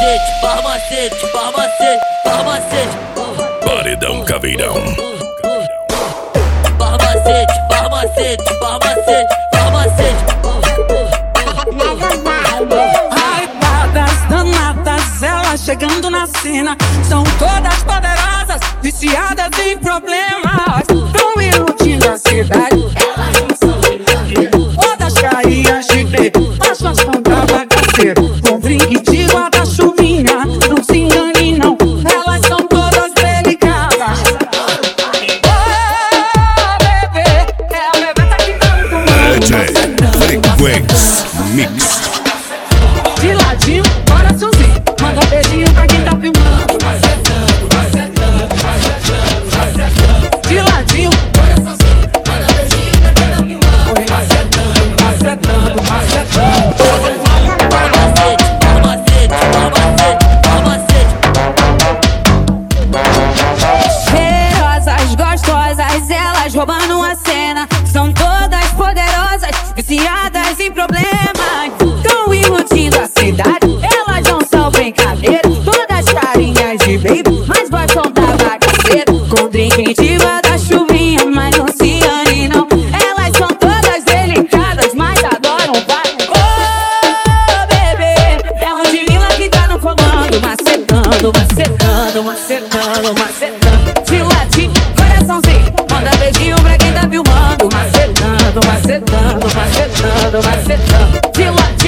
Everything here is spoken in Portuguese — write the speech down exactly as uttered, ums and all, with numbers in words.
macete, barra macete, barra macete, barra macete. Paredão Caveirão. Barra macete, barra macete, barra macete, barra macete. Hypadas, danadas, elas chegando na cena. São todas poderosas, viciadas em problemas. Tão iludindo a cidade. Todas carinhas de bem, mas gostam da bagaceira. Com drink de guarda-chuvinha, não se engane não, elas são todas delicadas. Oh, bebê, é a bebê tá ficando D J Frequenz Mix. de ladinho, coraçãozinho, manda um beijinho pra quem tá filmando. De ladinho, coraçãozinho, manda um beijinho pra quem tá filmando. Macetando, macetando, macetando. Barra macete, barra macete, barra macete, barra macete. Cheirosas, gostosas, elas roubando a cena. São todas poderosas, viciadas em problemas. Tão iludindo a cidade, elas não são brincadeiras. Todas carinhas de baby, mas gostam da bagaceira. Com drink de guarda-chuvinha, mas não se ane não. Elas são todas delicadas, mas adoram vai. Oh, bebê, é um divina que tá no comando. Macetando, macetando, macetando, macetando. De latim, coraçãozinho, manda beijinho pra quem tá filmando. Macetando, macetando, macetando, macetando. De latim.